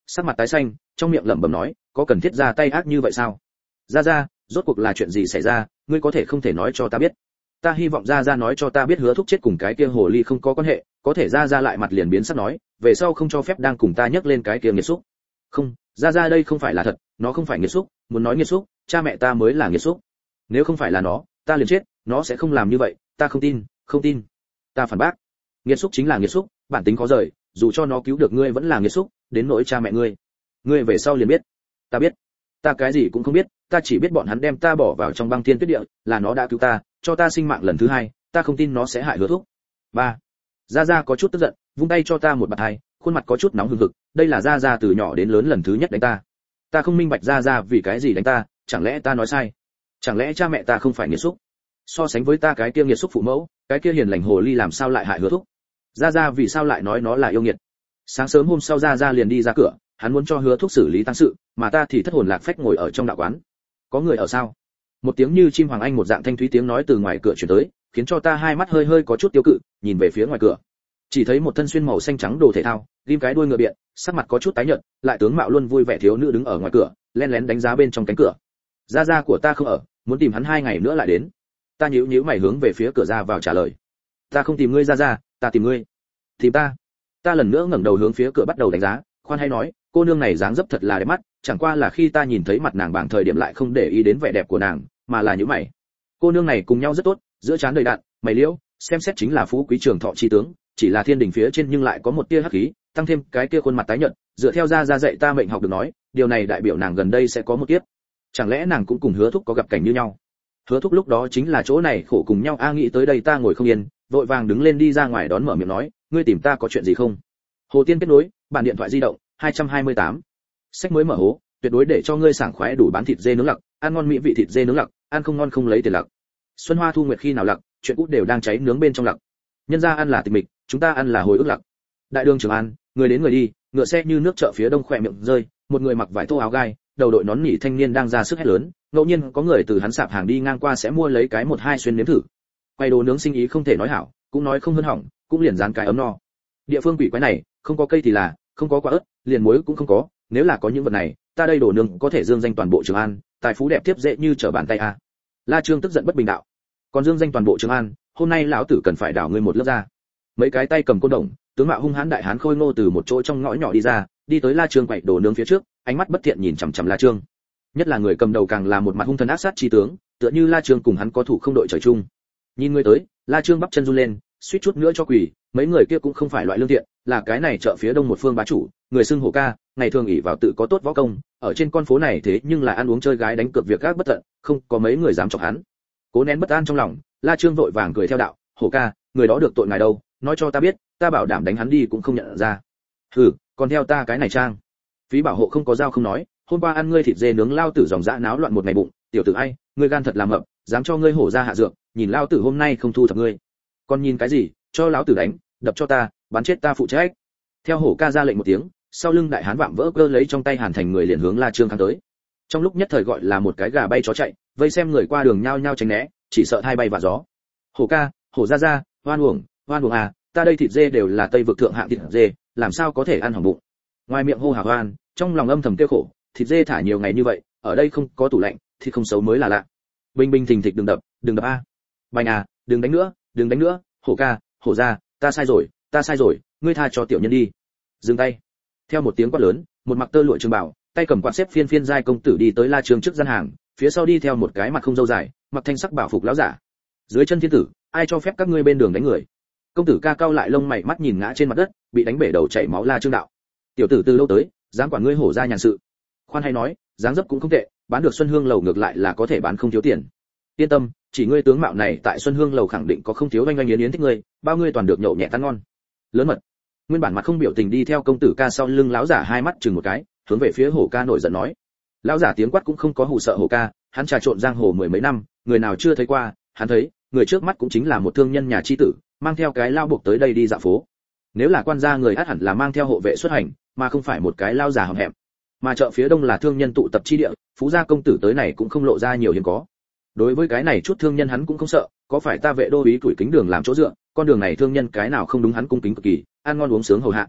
Sắc mặt tái xanh, trong miệng lẩm bẩm nói, có cần thiết ra tay ác như vậy sao? Gia Gia, rốt cuộc là chuyện gì xảy ra, ngươi có thể không thể nói cho ta biết? Ta hy vọng Gia Gia nói cho ta biết Hứa Thúc chết cùng cái kia hồ ly không có quan hệ, có thể Gia Gia lại mặt liền biến sắc nói, về sau không cho phép đang cùng ta nhắc lên cái kia nghiệt xúc. Không, Gia Gia đây không phải là thật, nó không phải nghiệt xúc, muốn nói nghiệt xúc, cha mẹ ta mới là nghiệt xúc. Nếu không phải là nó, ta liền chết, nó sẽ không làm như vậy, ta không tin, không tin. Ta phản bác. Nghiệt xúc chính là nghiệt xúc, bản tính khó rời, dù cho nó cứu được ngươi vẫn là nghiệt xúc, đến nỗi cha mẹ ngươi, ngươi về sau liền biết. Ta biết. Ta cái gì cũng không biết, ta chỉ biết bọn hắn đem ta bỏ vào trong băng thiên tuyết địa, là nó đã cứu ta, cho ta sinh mạng lần thứ hai, ta không tin nó sẽ hại Hứa Thúc. Ba. Gia Gia có chút tức giận, vung tay cho ta một bạt hai, khuôn mặt có chút nóng hừng hực, đây là Gia Gia từ nhỏ đến lớn lần thứ nhất đánh ta. Ta không minh bạch Gia Gia vì cái gì đánh ta, chẳng lẽ ta nói sai? Chẳng lẽ cha mẹ ta không phải nghiệt xúc? So sánh với ta cái kia nghiệt xúc phụ mẫu, cái kia hiền lành hồ ly làm sao lại hại Hứa Thúc? Gia Gia vì sao lại nói nó là yêu nghiệt? Sáng sớm hôm sau Gia Gia liền đi ra cửa, hắn muốn cho Hứa Thúc xử lý tang sự, mà ta thì thất hồn lạc phách ngồi ở trong đạo quán. Có người ở sao? Một tiếng như chim hoàng anh một dạng thanh thúy tiếng nói từ ngoài cửa truyền tới, khiến cho ta hai mắt hơi hơi có chút tiêu cự, nhìn về phía ngoài cửa. Chỉ thấy một thân xuyên màu xanh trắng đồ thể thao, ghim cái đuôi ngựa biện, sắc mặt có chút tái nhợt, lại tướng mạo luôn vui vẻ thiếu nữ đứng ở ngoài cửa, lén lén đánh giá bên trong cánh cửa. Gia Gia của ta không ở, muốn tìm hắn hai ngày nữa lại đến. Ta nhíu nhíu mày hướng về phía cửa ra vào trả lời. Ta không tìm ngươi Gia Gia, ta tìm ngươi. Tìm ta? Ta lần nữa ngẩng đầu hướng phía cửa bắt đầu đánh giá, khoan hay nói, cô nương này dáng dấp thật là đẹp mắt, chẳng qua là khi ta nhìn thấy mặt nàng bảng thời điểm lại không để ý đến vẻ đẹp của nàng, mà là nhíu mày. Cô nương này cùng nhau rất tốt, giữa trán đầy đặn, mày liễu, xem xét chính là phú quý trường thọ chi tướng, chỉ là thiên đỉnh phía trên nhưng lại có một tia hắc khí, tăng thêm cái kia khuôn mặt tái nhợt, dựa theo Gia Gia dạy ta mệnh học được nói, điều này đại biểu nàng gần đây sẽ có một kiếp. Chẳng lẽ nàng cũng cùng Hứa Thúc có gặp cảnh như nhau? Hứa Thúc lúc đó chính là chỗ này khổ cùng nhau a, nghĩ tới đây ta ngồi không yên, vội vàng đứng lên đi ra ngoài đón mở miệng nói, ngươi tìm ta có chuyện gì không? Hồ Tiên kết nối, bản điện thoại di động hai hai tám. Sách mới mở hố, tuyệt đối để cho ngươi sảng khoái đủ bán thịt dê nướng lặc, ăn ngon mỹ vị thịt dê nướng lặc, ăn không ngon không lấy tiền lặc. Xuân Hoa Thu Nguyệt khi nào lặc, chuyện cũ đều đang cháy nướng bên trong lặc. Nhân gia ăn là tịch mịch, chúng ta ăn là hồi ức lặc. Đại đường Trường An, người đến người đi, ngựa xe như nước chợ phía đông khỏe miệng rơi, một người mặc vải thô áo gai, đầu đội nón nỉ thanh niên đang ra sức hét lớn, ngẫu nhiên có người từ hắn sạp hàng đi ngang qua sẽ mua lấy cái một hai xuyên nếm thử. Quay đồ nướng sinh ý không thể nói hảo, cũng nói không hơn hỏng, cũng liền dán cái ấm no. Địa phương quỷ quái này, không có cây thì là, không có quả ớt, liền muối cũng không có, nếu là có những vật này, ta đây đồ nướng có thể dương danh toàn bộ Trường An, tài phú đẹp tiếp dễ như trở bàn tay a. La Trương tức giận bất bình đạo. Còn dương danh toàn bộ Trường An, hôm nay lão tử cần phải đảo ngươi một lớp ra. Mấy cái tay cầm côn đồng, tướng mạo hung hãn đại hán khôi ngô từ một chỗ trong ngõ nhỏ đi ra, đi tới La Trương quậy đồ nướng phía trước, ánh mắt bất thiện nhìn chằm chằm La Trương. Nhất là người cầm đầu càng là một mặt hung thần ác sát chi tướng, tựa như La Trương cùng hắn có thủ không đội trời chung. Nhìn người tới, La Trương bắp chân run lên, suýt chút nữa cho quỳ, mấy người kia cũng không phải loại lương thiện, là cái này chợ phía đông một phương bá chủ, người xưng hổ ca, ngày thường ỷ vào tự có tốt võ công, ở trên con phố này thế nhưng là ăn uống chơi gái đánh cược việc gác bất tận, không có mấy người dám chọc hắn. Cố nén bất an trong lòng, La Trương vội vàng cười theo đạo, hổ ca, người đó được tội ngài đâu, nói cho ta biết, ta bảo đảm đánh hắn đi cũng không nhận ra. Hừ, còn theo ta cái này trang. Phí bảo hộ không có dao không nói, hôm qua ăn ngươi thịt dê nướng lao tử dòng dã náo loạn một ngày bụng, tiểu tử ai, ngươi gan thật là mập, dám cho ngươi hổ ra hạ dược, nhìn lao tử hôm nay không thu thập ngươi. Còn nhìn cái gì, cho lão tử đánh, đập cho ta, bắn chết ta phụ trách. Theo hổ ca ra lệnh một tiếng, sau lưng đại hán vạm vỡ cơ lấy trong tay Hàn Thành người liền hướng La Trương kháng tới. Trong lúc nhất thời gọi là một cái gà bay chó chạy, vây xem người qua đường nhao nhao tránh né, chỉ sợ hai bay và gió. Hổ ca, hổ ra ra, hoan uổng, hoan uổng à, ta đây thịt dê đều là tây vực thượng hạng thịt dê, làm sao có thể ăn hỏng bụng. Ngoài miệng hô hào hoan, trong lòng âm thầm kêu khổ, thịt dê thả nhiều ngày như vậy, ở đây không có tủ lạnh, thịt không xấu mới là lạ. Bình bình thình thịch đừng đập, đừng đập a. Bành à, đừng đánh nữa, đừng đánh nữa, hổ ca, hổ ra, ta sai rồi, ta sai rồi, ngươi tha cho tiểu nhân đi. Dừng tay. Theo một tiếng quát lớn, một mặc tơ lụa trường bảo, tay cầm quạt xếp phiên phiên giai công tử đi tới La Trương trước gian hàng, phía sau đi theo một cái mặt không dâu dài, mặc thanh sắc bảo phục lão giả. Dưới chân thiên tử, ai cho phép các ngươi bên đường đánh người? Công tử ca cao lại lông mày mắt nhìn ngã trên mặt đất, bị đánh bể đầu chảy máu La Trương đạo. Tiểu tử từ lâu tới, dám quản ngươi hổ ra nhàn sự. Khoan hay nói, dáng dấp cũng không tệ, bán được Xuân Hương lầu ngược lại là có thể bán không thiếu tiền. Yên tâm, chỉ ngươi tướng mạo này tại Xuân Hương lầu khẳng định có không thiếu oanh oanh yến yến thích ngươi, bao ngươi toàn được nhậu nhẹ tan ngon. Lớn mật. Nguyên bản mặt không biểu tình đi theo công tử ca sau lưng lão giả hai mắt chừng một cái, hướng về phía hổ ca nổi giận nói. Lão giả tiếng quát cũng không có hù sợ hổ ca, hắn trà trộn giang hồ mười mấy năm, người nào chưa thấy qua, hắn thấy, người trước mắt cũng chính là một thương nhân nhà chi tử, mang theo cái lao buộc tới đây đi dạo phố. Nếu là quan gia người át hẳn là mang theo hộ vệ xuất hành, mà không phải một cái lao già hầm hẹm. Mà chợ phía đông là thương nhân tụ tập chi địa, phú gia công tử tới này cũng không lộ ra nhiều hiếm có. Đối với cái này chút thương nhân hắn cũng không sợ, có phải ta vệ đô úy tuổi kính đường làm chỗ dựa, con đường này thương nhân cái nào không đúng hắn cung kính cực kỳ, ăn ngon uống sướng hầu hạ.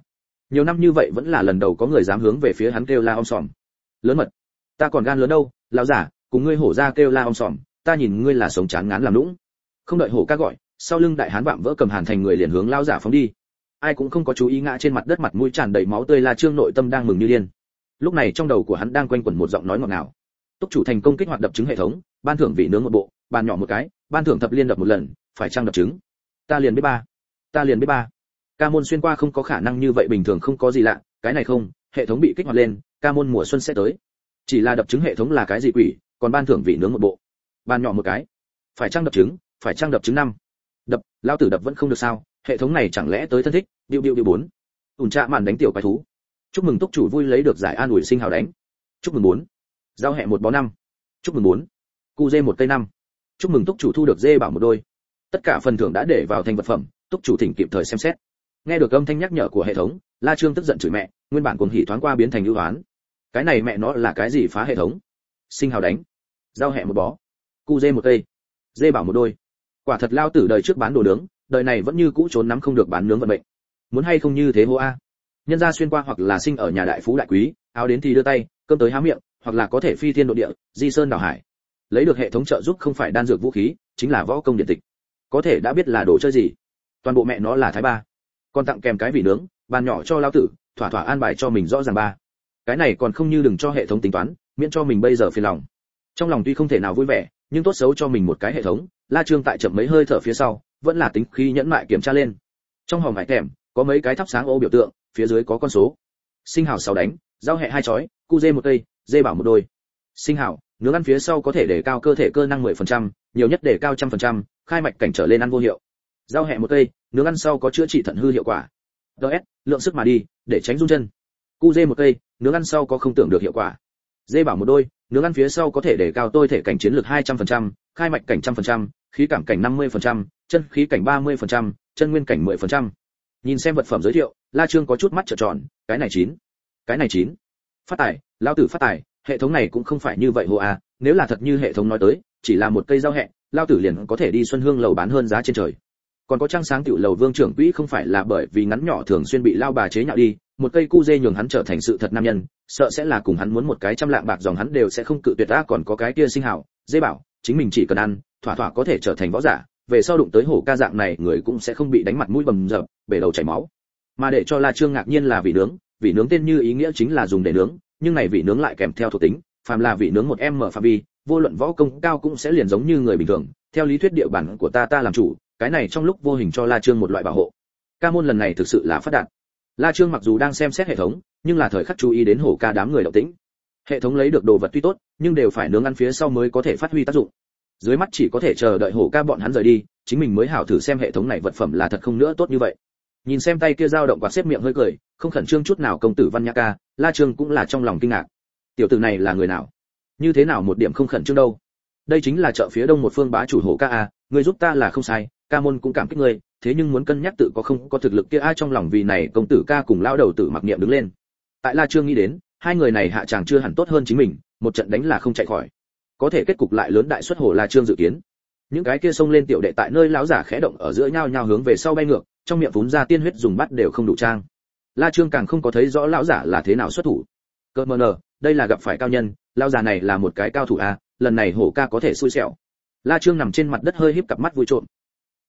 nhiều năm như vậy vẫn là lần đầu có người dám hướng về phía hắn kêu la om sòm. Lớn mật, ta còn gan lớn đâu, lão giả, cùng ngươi hổ ra kêu la om sòm, ta nhìn ngươi là sống chán ngán làm lũng. Không đợi hổ ca gọi, sau lưng đại hán vạm vỡ cầm Hàn Thành người liền hướng lão giả phóng đi. Ai cũng không có chú ý ngã trên mặt đất mặt mũi tràn đầy máu tươi La Trương nội tâm đang mừng như điên. Lúc này trong đầu của hắn đang quanh quẩn một giọng nói ngọt ngào. Túc chủ thành công kích hoạt đập trứng hệ thống, ban thưởng vị nướng một bộ, bàn nhỏ một cái, ban thưởng thập liên đập một lần, phải trang đập trứng. Ta liền biết ba, ta liền biết ba. Ca môn xuyên qua không có khả năng như vậy, bình thường không có gì lạ, cái này không, hệ thống bị kích hoạt lên, ca môn mùa xuân sẽ tới. Chỉ là đập trứng hệ thống là cái gì quỷ, còn ban thưởng vị nướng một bộ, bàn nhỏ một cái, phải trang đập trứng, phải trang đập trứng năm. Đập, lao tử đập vẫn không được sao, hệ thống này chẳng lẽ tới thân thích, điệu điệu điệu bốn. Ủn trạ màn đánh tiểu quái thú. Chúc mừng túc chủ vui lấy được giải an ủi sinh hào đánh. Chúc mừng bốn. Giao hẹ một bó năm. Chúc mừng bốn. Cu dê một cây năm. Chúc mừng túc chủ thu được dê bảo một đôi. Tất cả phần thưởng đã để vào thành vật phẩm, túc chủ thỉnh kịp thời xem xét. Nghe được âm thanh nhắc nhở của hệ thống, La Trương tức giận chửi mẹ, nguyên bản cuồng hỉ thoáng qua biến thành ưu oán. Cái này mẹ nó là cái gì phá hệ thống? Sinh hào đánh, giao hẹ một bó, cu dê một cây, dê bảo một đôi. Quả thật lao tử đời trước bán đồ nướng, đời này vẫn như cũ trốn nắm không được bán nướng vận mệnh. Muốn hay không như thế hô a? Nhân gia xuyên qua hoặc là sinh ở nhà đại phú đại quý, áo đến thì đưa tay, cơm tới há miệng, hoặc là có thể phi thiên độ địa, di sơn đảo hải. Lấy được hệ thống trợ giúp không phải đan dược vũ khí, chính là võ công điện tịch. Có thể đã biết là đồ chơi gì. Toàn bộ mẹ nó là thái ba. Còn tặng kèm cái vị nướng, bàn nhỏ cho lao tử, thỏa thỏa an bài cho mình rõ ràng ba. Cái này còn không như đừng cho hệ thống tính toán, miễn cho mình bây giờ phiền lòng. Trong lòng tuy không thể nào vui vẻ, nhưng tốt xấu cho mình một cái hệ thống, La Trương tại chậm mấy hơi thở phía sau, vẫn là tính khí nhẫn mại kiểm tra lên. Trong hòm hải thèm, có mấy cái thắp sáng ô biểu tượng, phía dưới có con số. Sinh hào sáu đánh, giao hẹ hai chói, cu dê một cây, dê bảo một đôi. Sinh hào, nướng ăn phía sau có thể để cao cơ thể cơ năng mười phần trăm, nhiều nhất để cao một trăm phần trăm, khai mạch cảnh trở lên ăn vô hiệu. Giao hẹ một cây, nướng ăn sau có chữa trị thận hư hiệu quả. đê ét, lượng sức mà đi, để tránh run chân. Cu dê một cây, nướng ăn sau có không tưởng được hiệu quả. Dê bảo một đôi, nướng ăn phía sau có thể để cao tôi thể cảnh chiến lược hai trăm phần trăm, khai mạch cảnh một trăm phần trăm, khí cảm cảnh năm mươi phần trăm, chân khí cảnh ba mươi phần trăm, chân nguyên cảnh mười phần trăm. Nhìn xem vật phẩm giới thiệu, La Trương có chút mắt trợn tròn, cái này chín, cái này chín. Phát tài, lão tử phát tài, hệ thống này cũng không phải như vậy hồ à, nếu là thật như hệ thống nói tới, chỉ là một cây rau hẹ, lão tử liền có thể đi Xuân Hương lầu bán hơn giá trên trời. Còn có trang sáng tiểu lầu Vương trưởng quỹ không phải là bởi vì ngắn nhỏ thường xuyên bị lao bà chế nhạo đi, một cây cu dê nhường hắn trở thành sự thật nam nhân, sợ sẽ là cùng hắn muốn một cái trăm lạng bạc dòng hắn đều sẽ không cự tuyệt. Đã còn có cái kia sinh hảo, dê bảo, chính mình chỉ cần ăn, thỏa thỏa có thể trở thành võ giả, về sau đụng tới hổ ca dạng này người cũng sẽ không bị đánh mặt mũi bầm dập, bể đầu chảy máu. Mà để cho La Trương ngạc nhiên là vị nướng, vị nướng tên như ý nghĩa chính là dùng để nướng, nhưng này vị nướng lại kèm theo thuộc tính, phàm là vị nướng một em mở phạm vi, vô luận võ công cao cũng sẽ liền giống như người bình thường, theo lý thuyết địa bản của ta ta làm chủ, cái này trong lúc vô hình cho La Trương một loại bảo hộ. Ca môn lần này thực sự là phát đạt. La Trương mặc dù đang xem xét hệ thống, nhưng là thời khắc chú ý đến hổ ca đám người động tĩnh. Hệ thống lấy được đồ vật tuy tốt, nhưng đều phải nướng ăn phía sau mới có thể phát huy tác dụng. Dưới mắt chỉ có thể chờ đợi hổ ca bọn hắn rời đi, chính mình mới hảo thử xem hệ thống này vật phẩm là thật không nữa tốt như vậy. Nhìn xem tay kia dao động quạt xếp miệng hơi cười, không khẩn trương chút nào công tử Văn Nhã ca, La Trương cũng là trong lòng kinh ngạc. Tiểu tử này là người nào? Như thế nào một điểm không khẩn trương đâu? Đây chính là chợ phía đông một phương bá chủ hổ ca a, ngươi giúp ta là không sai, ca môn cũng cảm kích ngươi, thế nhưng muốn cân nhắc tự có không có thực lực kia ai trong lòng vì này công tử ca cùng lão đầu tử mặc niệm đứng lên. Tại La Trương nghĩ đến, hai người này hạ chàng chưa hẳn tốt hơn chính mình, một trận đánh là không chạy khỏi. Có thể kết cục lại lớn đại xuất hổ La Trương dự kiến. Những cái kia xông lên tiểu đệ tại nơi lão giả khẽ động ở giữa nhau nhau hướng về sau bay ngược, trong miệng phún ra tiên huyết dùng bắt đều không đủ trang. La Trương càng không có thấy rõ lão giả là thế nào xuất thủ. Cơ mờ nờ, đây là gặp phải cao nhân, lão giả này là một cái cao thủ a, lần này hổ ca có thể xui xẻo. La Trương nằm trên mặt đất hơi híp cặp mắt vui trộm,